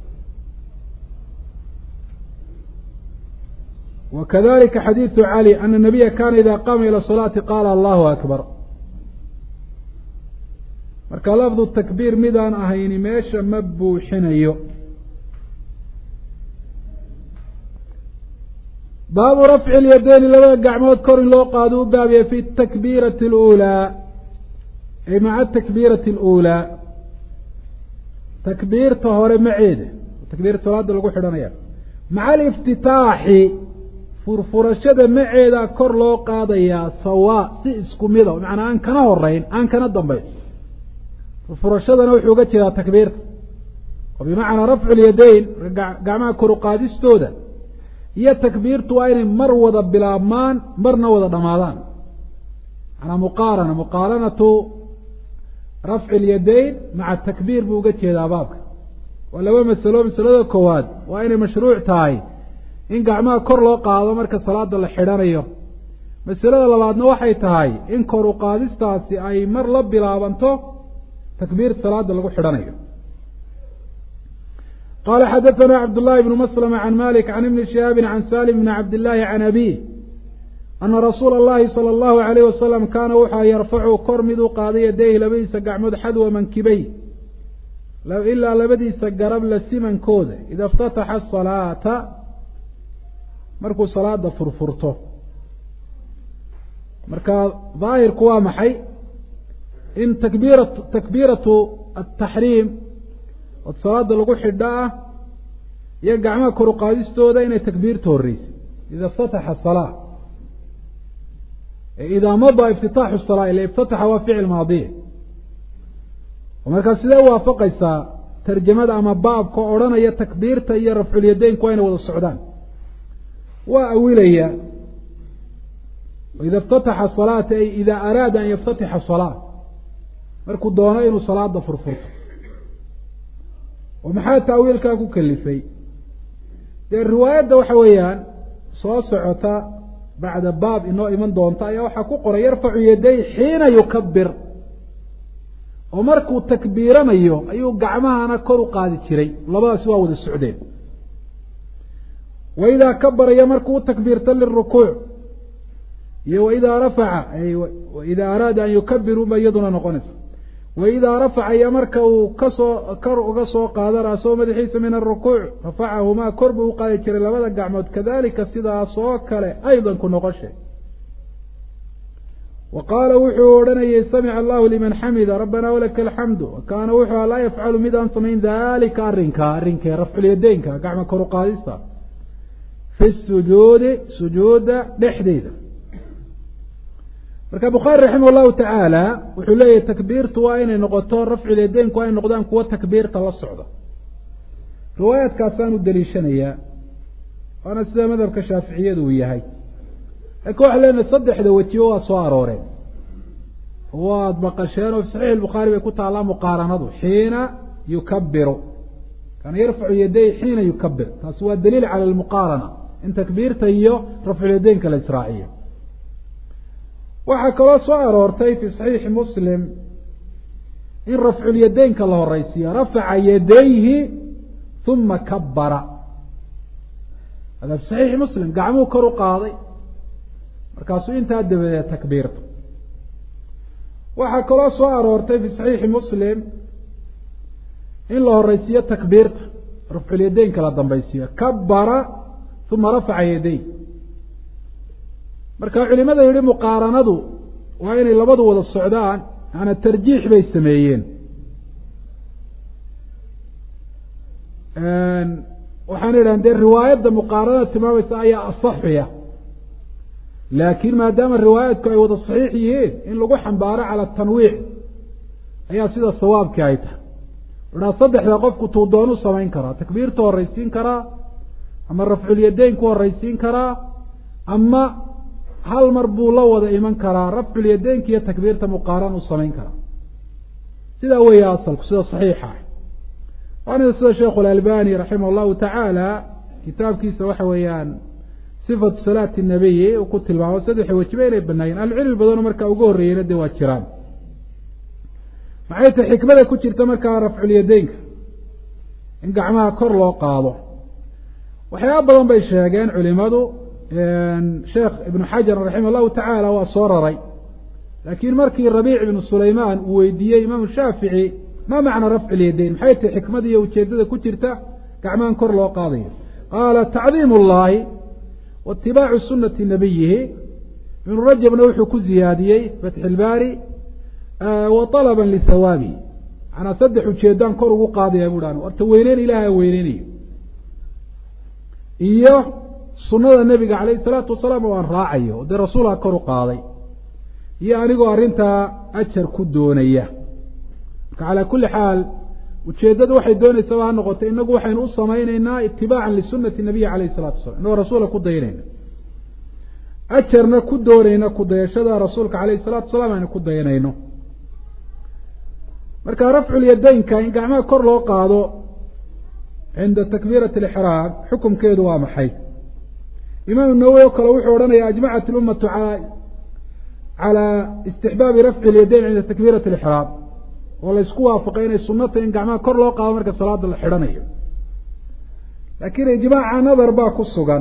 وkذلika xadيiث عlي أن النبya kana إida qاma ilى الصلاaةi qاla الله أكبر marka lفظ تكبيr midaan ahayni meesha ma buuxinayo baabu rafci اlyadayni labada gacmood kor in loo qaado u baabiye fi التakبيraةi الأulىa ay maca التakبيraةi الأulىa takbiirta hore maceeda takbiirta salaada lagu xidhanaya maca الاftitaaxi furfurashada maceeda kor loo qaadayaa sawaa si isku mida macnaa aan kana horeyn aan kana dambeyn furfurashadana wuxuu uga jeedaa takbiirta oo bimacnaa rafcu lyadayn gacmaha kor u qaadistooda iyo takbiirtu waa inay mar wada bilaabmaan marna wada dhamaadaan manaa muqaaranatu rafci lyadayn maca takbiir buu uga jeedaa baabka waa laba masalo masalada koowaad waa inay mashruuc tahay in gacmaha kor loo qaado marka salaada la xidhanayo masalada labaadna waxay tahay in kor u qaadistaasi ay mar la bilaabanto takbiirta salaada lagu xidhanayo qala xadaثna cabd الlahi بn mslma can malik can ibni shihaabi can salim bn cabd الlahi can abih ana rasuula الlahi salى الlahu عalayh wasalam kaana wuxaa yarfacu kor mid u qaaday yadayhi labadiisa gacmood xadwa mankibey ilaa labadiisa garab la simankooda ida اftataxa الصalaata markuu salaada furfurto marka daahirku waa maxay in takbiiratu ataxriim od salaada lagu xidho ah iyo gacmaha kor u qaadistooda inay takbiirta horeysay ida اftataxa الصalaa idaa mada iftitaaxu الصalaa ila iftataxa waa ficil maadiya markaa sidee waafaqaysaa tarjamada ama baabka odhanaya takbiirta iyo rafculyadaynku waa inay wada socdaan waa awilaya ida اftataxa salaata ay ida araada an yaftatixa salaa markuu doono inuu salaada furfurto oo maxaa taawiilkaa ku kalifay dee riwaayadda waxa weeyaan soo socota bacda baab inoo iman doonta ayaa waxaa ku qoray yarfacu yaday xiina yukabir oo markuu takbiiranayo ayuu gacmahana kor u qaadi jiray labadaasi waa wada socdeen waidaa kabaraya markuu takbiirta lirukuuc iyo waidaa rafaca waidaa araada an yukabiru ba iyaduna noqonaysa waidaa rafaca iyo marka uu kasoo kor uga soo qaado raasoo madaxiisa min arukuuc rafacahumaa kor buu u qaadi jiray labada gacmood kadalika sidaas oo kale aydan ku noqoshe wa qaala wuxuu odhanayay samica allahu liman xamida rabbana walaka alxamdu wa kaana wuxuu laa yafcalu mid aan samayn dalika arrinkee rafculyadaynka gacmo kor u qaadista fi sujuudi sujuuda dhexdeeda marka bukhaari raximah llahu tacaala wuxuu leeyahay takbiirtu waa inay noqoto rafcul yadaynku waa inay noqdaan kuwo takbiirta la socda riwaayaadkaasaan u daliishanayaa waana sida madhabka shaaficiyadu uu yahay laakiin waxaa leenahay saddexda wejiba waa soo arooreen waad maqasheen oo fi saxiix albukhaari bay ku taallaa muqaaranadu xiina yukabiru kaana yarfacu yaday xiina yukabir taasi waa daliil cala almuqaarana in takbiirta iyo rafculyadaynka la israaciyo waxaa kaloo soo aroortay fi saxiixi muslim in rafculyadaynka la horeysiiyo rafaca yadayhi uma kabara hada fi saxiixi muslim gacmuhu kor u qaaday markaasuu intaa dabadeed takbiirta waxaa kaloo soo aroortay fi saxiixi muslim in la horeysiiyo takbiirta rafculyadaynka la dambaysiiyo kabara uma rafaca yaday marka culimada yihi muqaaranadu waa inay labadu wada socdaan yaana tarjiix bay sameeyeen waxaan idhahan dee riwaayadda muqaaranada tilmaamaysa ayaa asaxuya laakiin maadaama riwaayadku ay wada saxiix yihiin in lagu xambaaro cala tanwiic ayaa sida sawaabkii ay tahay idhaa saddexda qofku tuu doonu samayn karaa takbiirta horeysiin karaa ama rafculyadayn ku horeysiin karaa ama hal mar buu la wada iman karaa rafculyadaynka iyo takbiirta muqaaran u samayn karaa sidaa weeya asalku sida saxiixa ah waana sida sheekhu alalbani raximah llahu tacaala kitaabkiisa waxa weeyaan sifatu salaati nabiyi uu ku tilmaamo saddex wejiba inay banaayeen ahlucilmi badano markaa uga horreeyeyna dee waa jiraan maxay tahay xikmada ku jirta markaa rafculyadaynka in gacmaha kor loo qaado waxyaaba badan bay sheegeen culimadu sheekh ibnu xajar raximah llahu tacaala waa soo raray laakiin markii rabiic ibnu sulaymaan uu weydiiyey imaamu shaafici ma macna rafcu lyadayn maxay tahay xikmada iyo ujeedada ku jirta gacmahan kor loo qaadayo qaala tacdiim اllahi waitibaacu sunati nabiyihi ibnu rajabna wuxuu ku ziyaadiyey fatxi ilbaari wa طalaba lihawaabihi manaa saddex ujeedaan kor ugu qaadaya bu han warta weyneyn ilahay weyneynayo iyo sunada nebiga calayh isalaatu wasalaam oo aan raacayo dee rasuulha kor u qaaday iyo anigoo arrintaa ajar ku doonaya marka calaa kulli xaal ujeeddadu waxay doonaysaba ha noqotay inagu waxaynu u samaynaynaa itibaacan lisunati nabiyi calayh isalatu wasalam inagoo rasuula ku dayanayna ajarna ku doonayna kudayashada rasuulka calayh isalatu wasalaam aynu ku dayanayno marka rafculyadaynka in gacmaha kor loo qaado cinda takbiirati alixraam xukumkeedu waa maxay imaam nawowi oo kale wuxuu odhanaya ajmacat اlummatu calى istixbaabi rafci اlyadayn cinda takbiirati اlixraam oo la isku waafaqay inay sunata in gacmaha kor loo qaado marka salaada la xidhanayo laakiin ijmaaca nadar baa ku sugan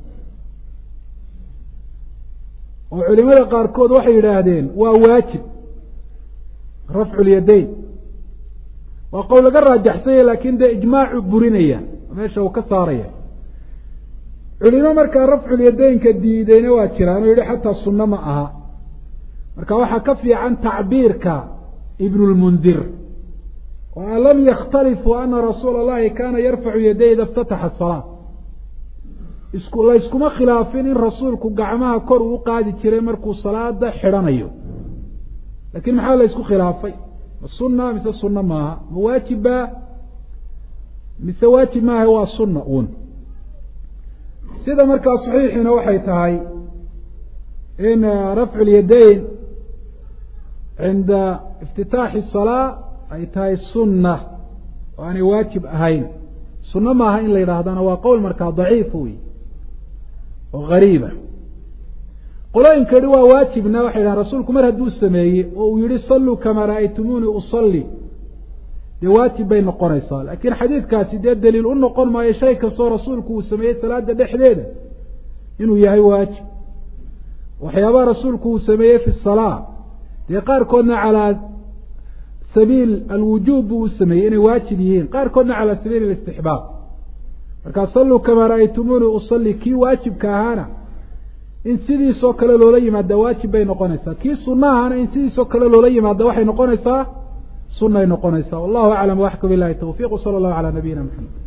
oo culimada qaarkood waxay yidhaahdeen waa waajib rafcu اlyadayn waa qowl laga raajaxsanya laakin dee ijmaacu burinaya meesha uu ka saaraya culimo markaa rafculyadaynka diideyna waa jiraan oo yihi xataa sunno ma aha marka waxaa ka fiican tacbiirka ibn lmundir oo lam yakhtalifu ana rasuula اllahi kana yarfacu yaday ida اftataxa الsalaa la iskuma khilaafin in rasuulku gacmaha kor uu qaadi jiray markuu salaada xidhanayo lakin maxaa la isku khilaafay ma sunna mise sunno maaha ma waajiba mise waajib maaha waa sunna un sida markaa saxiixiina waxay tahay in rafcu اlyadayn cinda iftitaaxi الsalaa ay tahay sunna oo aanay waajib ahayn sunno maaha in la yidhaahdana waa qowl markaa daciifa wey oo gariiba qolooyinka yihi waa waajibna waxay dhahan rasuulku mar hadduu sameeyey oo uu yihi saluu kamaa ra'aytumuuni usalli dee waajib bay noqonaysaa laakiin xadiidkaasi dee daliil u noqon maayo shay kastoo rasuulku uu sameeyey salaada dhexdeeda inuu yahay waajib waxyaabaha rasuulku uu sameeyey fi salaa dee qaarkoodna calaa sabiil alwujuub buu u sameeyey inay waajib yihiin qaarkoodna calaa sabiil alistixbaab markaa saluu kamaa ra'aytumuuni usalli kii waajibka ahaana in sidiisoo kale loola yimaada waajib bay noqonaysaa kii sunahana in sidiisoo kale loola yimaada waxay noqonaysaa sunay noqonaysaa wallahu aclam waxka bilahi tawfiq sala allahu calaa nabiyina maxamed